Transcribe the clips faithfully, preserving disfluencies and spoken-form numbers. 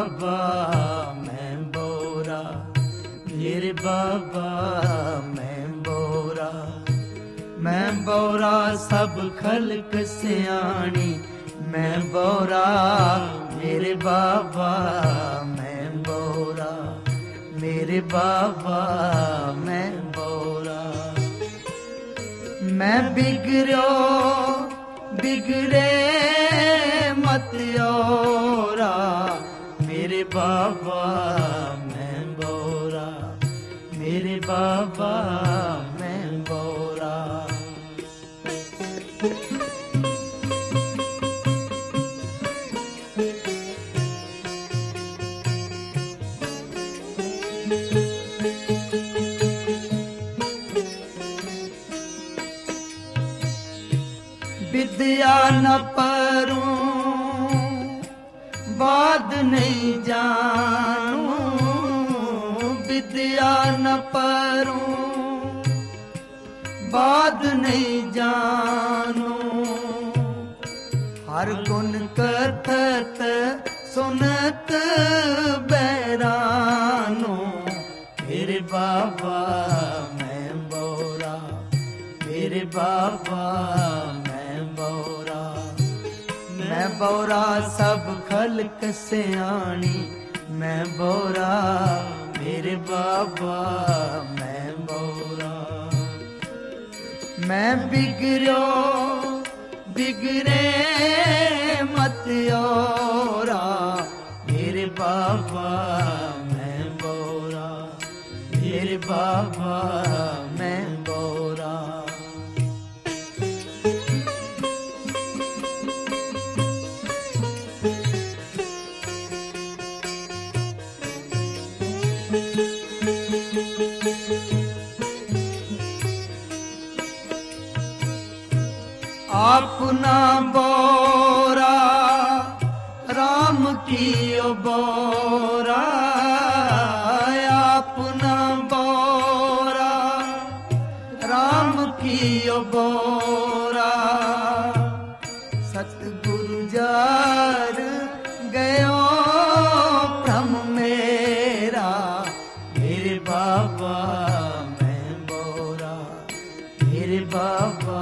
बाबा मैं बोरा, मेरे बाबा मैं बोरा, मैं बोरा सब खल्क सियाणी, मैं बोरा मेरे बाबा मैं बोरा, मेरे बाबा मैं बोरा। मैं बिगड़ो बिगड़े मत औरा, मेरे बाबा मैं बोरा, मेरे बाबा मैं बोरा। विद्या न परूं बात नहीं जानूं, विद्या न परूं बात नहीं जानूं, हर गुण कथत सुनत बैरानो, मेरे बाबा मैं बोरा, मेरे बाबा मैं बोरा, मैं बोरा सब खल्क सियाणी, मैं बोरा मेरे बाबा मैं बोरा। मैं बिगड़ो बिगड़े मत औरा, मेरे बाबा मैं बोरा, मेरे बाबा मैं बोरा। अपना बोरा राम की बोरा, अपना बोरा राम की बोरा, सतगुरु जार गयो भ्रम मेरा, मेरे बाबा मैं बोरा, मेरे बाबा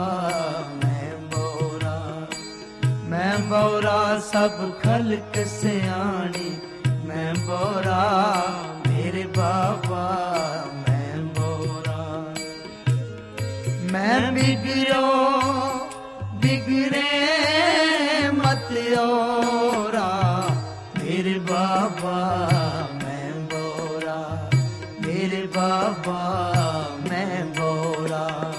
मैं बोरा सब खल्क सियाणी, मैं बोरा मेरे बाबा मैं बोरा। मैं बिगड़ो बिगड़े मत औरा, मेरे बाबा मैं बोरा, मेरे बाबा मैं बोरा।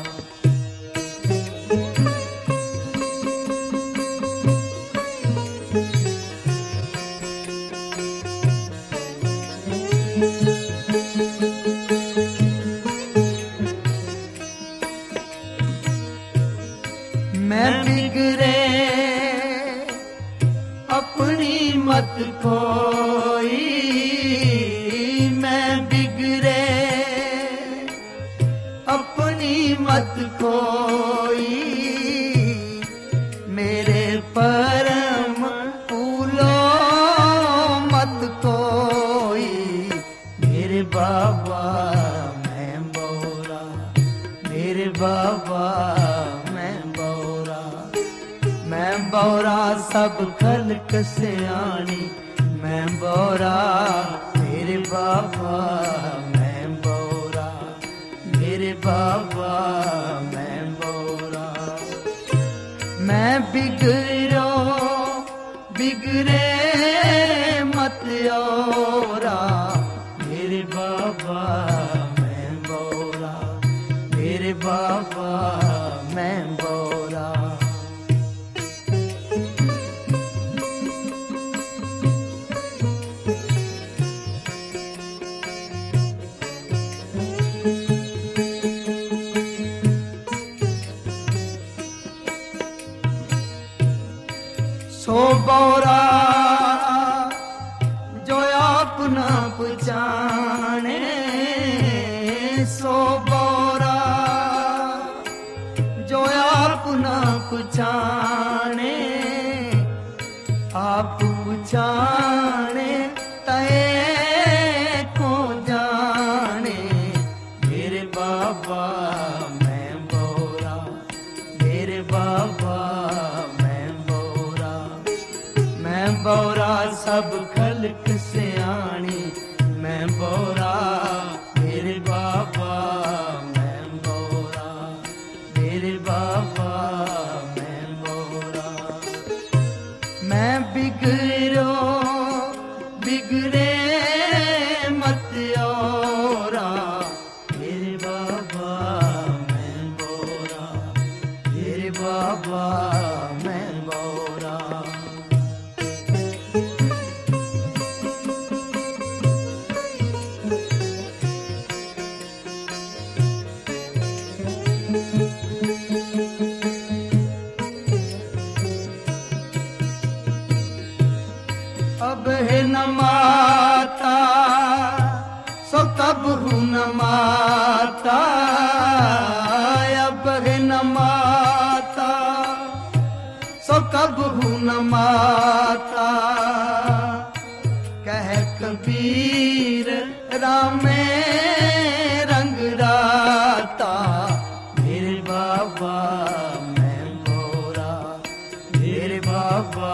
मैं बिगड़े अपनी मत कोई, मैं बिगड़े अपनी मत कोई, मेरे परम फूलो मत कोई, मेरे बाबा मैं बोरा, मेरे बाबा मैं बोरा सब खल्क सियाणी, मैं बोरा मेरे बाबा मैं बोरा, मेरे बाबा मैं बोरा। मैं बिगड़ो बिगड़े मत औरा, मेरे बाबा मैं बोरा, मेरे बाबा मैं बोरा। सो बोरा जो अपना पहचाने, सो बोरा जो अपना पहचाने, आप पहचाने बौरा सब खलक सियाणी, मैं बौरा मेरे बाबा, मैं बौरा मेरे बाबा, मैं बौरा। मैं बिगड़ो बिगड़े मत औरा, मेरे बाबा मैं बौरा, मेरे बाबा मैं बौरा। अब है न माता सो कब हूँ न माता, अब है न माता सो कब हूँ न माता। कह कबीर रामे रंग राता, मेरे बाबा मैं बौरा, मेरे बाबा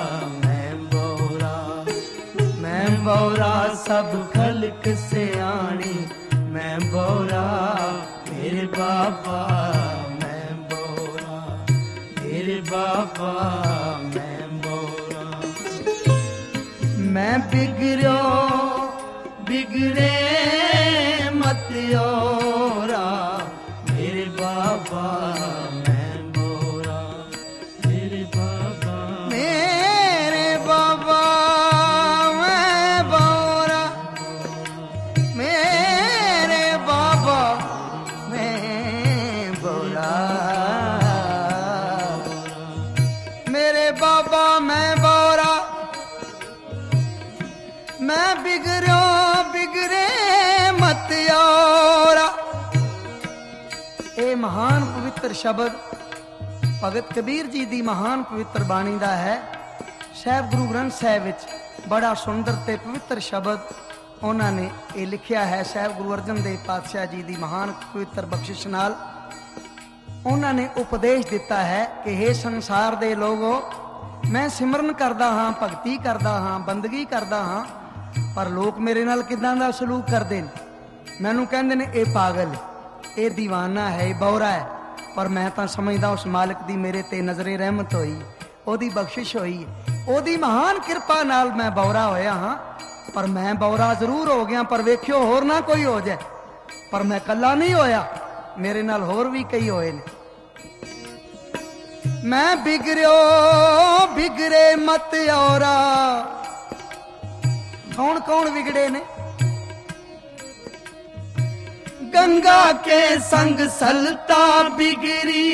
बौरा सब खलक सियाणी, मैं बौरा मेरे बाबा, मैं बौरा मेरे बाबा, मैं बौरा। मैं बिगड़ो बिगड़े मत औरा, मेरे बाबा मैं बौरा, मेरे बाबा मेरे बाबा मैं बिगड़ो बिगड़े मत औरा। ਇਹ महान पवित्र शब्द भगत कबीर जी ਦੀ महान पवित्र बाणी ਦਾ ਹੈ। ਸਾਹਿਬ ਗੁਰੂ ਗ੍ਰੰਥ ਸਾਹਿਬ ਵਿੱਚ ਬੜਾ ਸੁੰਦਰ ਤੇ ਪਵਿੱਤਰ ਸ਼ਬਦ ਉਹਨਾਂ ਨੇ ਇਹ ਲਿਖਿਆ ਹੈ। ਸਾਹਿਬ ਗੁਰੂ ਅਰਜਨ ਦੇਵ ਪਾਤਸ਼ਾਹ ਜੀ ਦੀ महान ਪਵਿੱਤਰ ਬਖਸ਼ਿਸ਼ ਨਾਲ ਉਹਨਾਂ ਨੇ ਉਪਦੇਸ਼ ਦਿੱਤਾ ਹੈ ਕਿ हे ਸੰਸਾਰ ਦੇ ਲੋਗੋ, ਮੈਂ ਸਿਮਰਨ ਕਰਦਾ ਹਾਂ, ਭਗਤੀ ਕਰਦਾ ਹਾਂ, ਬੰਦਗੀ ਕਰਦਾ ਹਾਂ, ਪਰ ਲੋਕ ਮੇਰੇ ਨਾਲ ਕਿਦਾਂ ਦਾ ਸਲੂਕ ਕਰਦੇ ਨੇ। ਮੈਨੂੰ ਕਹਿੰਦੇ ਨੇ ਇਹ ਪਾਗਲ, ਇਹ دیਵਾਨਾ ਹੈ, ਇਹ ਬੌਰਾ ਹੈ। ਪਰ ਮੈਂ ਤਾਂ ਸਮਝਦਾ ਉਸ ਮਾਲਕ ਦੀ ਮੇਰੇ ਤੇ ਨਜ਼ਰੇ ਰਹਿਮਤ ਹੋਈ, ਉਹਦੀ ਬਖਸ਼ਿਸ਼ ਹੋਈ, ਉਹਦੀ ਮਹਾਨ ਕਿਰਪਾ ਨਾਲ ਮੈਂ ਬੌਰਾ ਹੋਇਆ ਹਾਂ। ਪਰ ਮੈਂ ਬੌਰਾ ਜ਼ਰੂਰ ਹੋ ਗਿਆ, ਪਰ ਵੇਖਿਓ ਹੋਰ ਨਾ ਕੋਈ ਹੋ ਜਾਏ। ਪਰ ਮੈਂ ਇਕੱਲਾ ਨਹੀਂ ਹੋਇਆ, ਮੇਰੇ ਨਾਲ ਹੋਰ ਵੀ ਕਈ ਹੋਏ ਨੇ। ਮੈਂ ਬਿਗੜਿਓ ਬਿਗੜੇ ਮਤ ਔਰਾ। कौन कौन बिगड़े ने? गंगा के संग सलता बिगड़ी।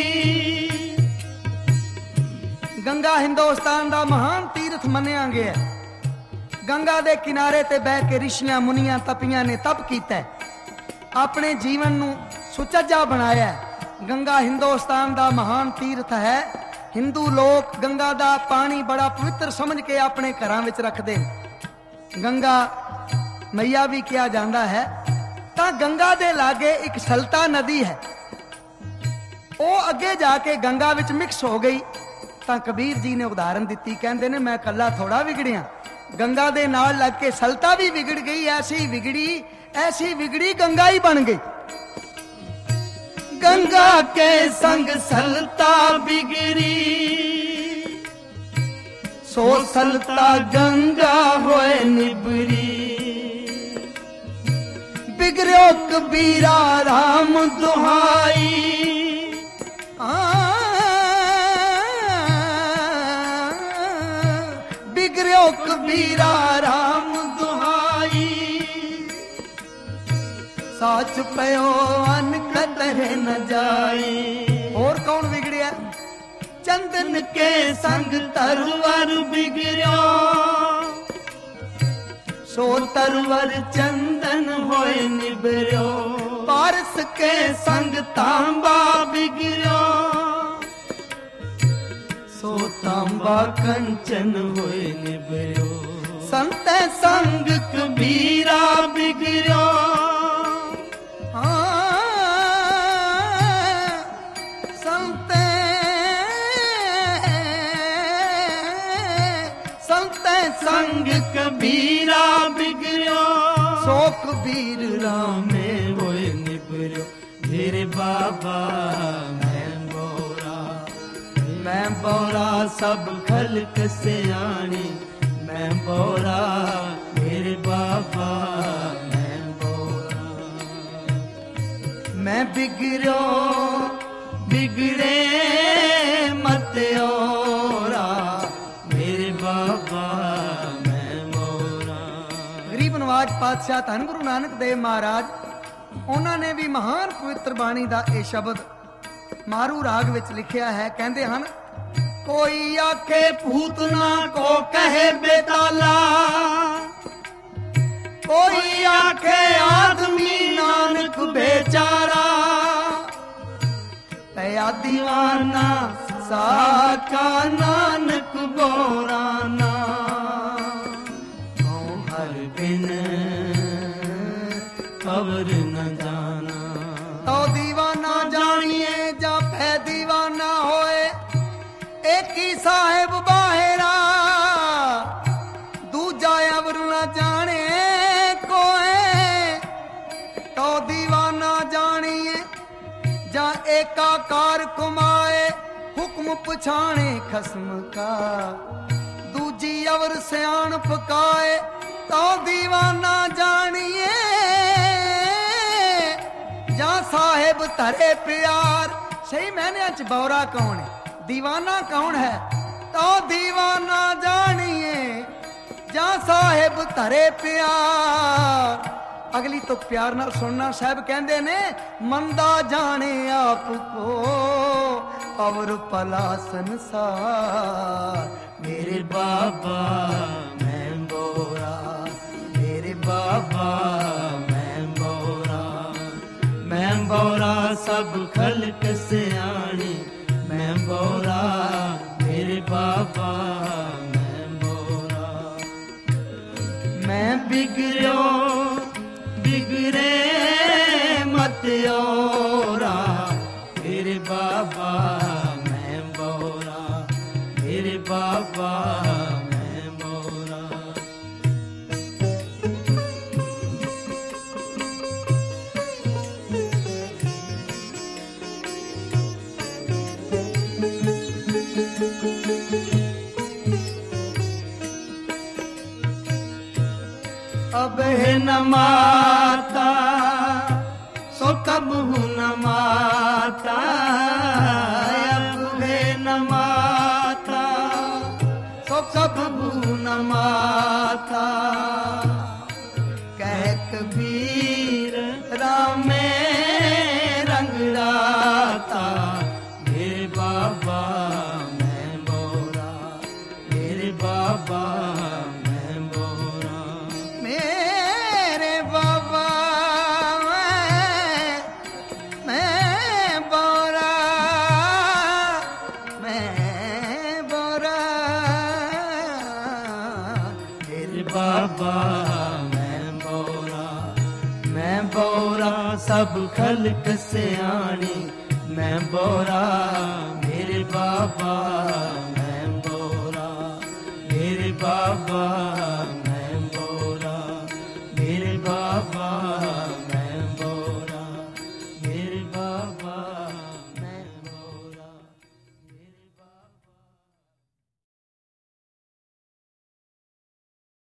गंगा हिंदुस्तान दा महान तीर्थ मन्निया गया। गंगा दे किनारे ते बह के ऋषियां मुनियां तपियां ने तप कीता है, अपने जीवन नू सुचज्जा बनाया है। गंगा हिंदुस्तान दा महान तीर्थ है। हिंदू लोग गंगा दा पानी बड़ा पवित्र समझ के अपने घरां विच रखदे। गंगा मैया भी किया जाता है। तो गंगा दे लागे एक सलता नदी है, वो अगे जाके गंगा विच मिक्स हो गई। तो कबीर जी ने उदाहरण दी, कहते ने मैं कला थोड़ा बिगड़िया, गंगा दे नाल लग के सलता भी बिगड़ गई। ऐसी बिगड़ी ऐसी बिगड़ी गंगा ही बन गई। गंगा के संग सलता बिगड़ी, सो सलता गंगा होए निबरी। बिगड़ो कबीरा राम दुहाई, बिगड़ो कबीरा राम दुहाई। साच पयो अन कतरे न जाए। और कौन बिगड़िया? चंदन के संग तरवर बिगड़ो, सो तरवर चंदन होए निबरो। पारस के संग तांबा बिगड़ो, सो तांबा कंचन होए निबरो। संत संग कबीरा बिगड़ो, संत संग कबीरा बिगड़ो, सो कबीर रामे होए निबरो। मेरे बाबा मैं बोरा, मैं बोरा सब खलक सियाणी, मैं बोरा मेरे बाबा मैं बोरा। मैं बिगड़ो बिगड़े मत ओरा, मेरे बाबा मैं बोरा। गरीब नवाज पातशाह धन गुरु नानक देव महाराज ਉਹਨਾਂ ਨੇ ਵੀ ਮਹਾਨ ਪਵਿੱਤਰ ਬਾਣੀ ਦਾ ਇਹ ਸ਼ਬਦ ਮਾਰੂ ਰਾਗ ਵਿੱਚ ਲਿਖਿਆ ਹੈ। ਕਹਿੰਦੇ ਹਨ ਕੋਈ ਆਖੇ पूतना को कहे बेताला, कोई आखे आदमी नानक बेचारा, तया दीवाना साका नानक बोराना। हर बिन खबर न जाना, तो दीवाना जानिए जा फै दीवाना होए। एक ही साहेब बाहेरा, दूजा अवर न जाने कोए। तो दीवाना जानिए जा एकाकार कुमाए, हुक्म पछाणे खस्म का, दूजी अवर सियाण पकाए। तो दीवाना जानिए जा साहेब धरे प्यार। सही मैंने च बौरा कौन है, दीवाना कौन है? तो दीवाना जानिए जा साहेब धरे प्यार। अगली तो प्यार नाल सुनना। साहब कहंदे ने मंदा जाने आपको और भला संसार। मेरे बाबा मैं बोरा, मेरे बाबा मैं बोरा, मैं बोरा सब खलक सियाणी, मैं बोरा मेरे बाबा मैं बोरा। मैं बिगड़ो बिगड़े मत ओरा, मेरे बाबा मैं बोरा, मेरे बाबा मैं बोरा। अब है न माता सो कब हूँ न माता, अब है न माता सो कब हूँ न माता। कह कबीर रामे रंग राता, मेरे बाबा मैं बोरा, मेरे बाबा बाबा मैं बोरा, मैं बोरा सब खलक सियाणी, मैं बोरा मेरे बाबा मैं बोरा, मेरे बाबा